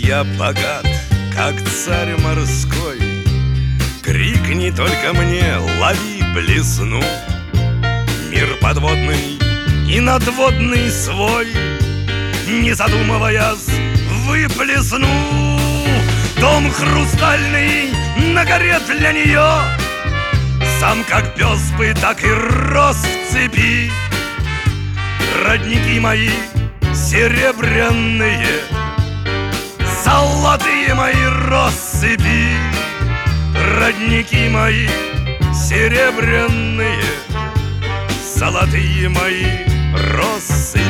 я богат, как царь морской. Крикни только мне, лови блесну. Мир подводный и надводный свой, не задумываясь, выплесну. Дом хрустальный на горе для нее, сам как пес бы, так и рос в цепи. Родники мои серебряные, золотые мои россыпи. Родники мои серебряные, золотые мои россыпи.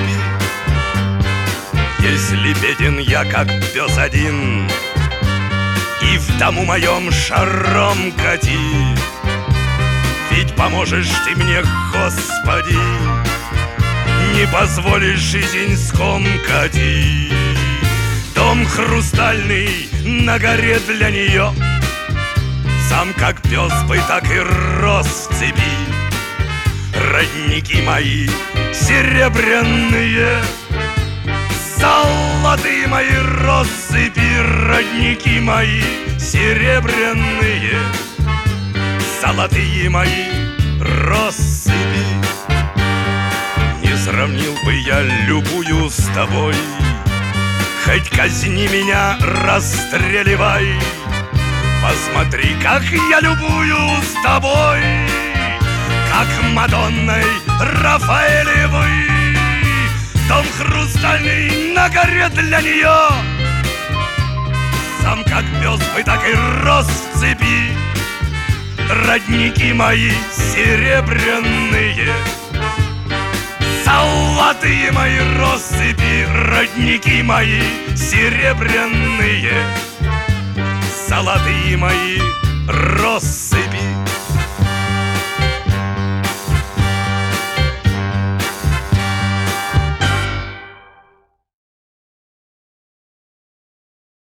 Если беден я, как пес один, и в дому моем шаром кати, ведь поможешь ты мне, Господи, не позволишь жизнь скомкати. Дом хрустальный на горе для нее, сам как пес бы, так и рос в цепи. Родники мои серебряные, золотые мои россыпи. Родники мои серебряные, золотые мои россыпи. Не сравнил бы я любую с тобой, хоть казни меня, расстреливай. Посмотри, как я любую с тобой, как Мадонной Рафаэлевой. Дом хрустальный на горе для нее, сам как пес бы, так и рос в цепи. Родники мои серебряные, золотые мои россыпи. Родники мои серебряные, золотые мои россыпи.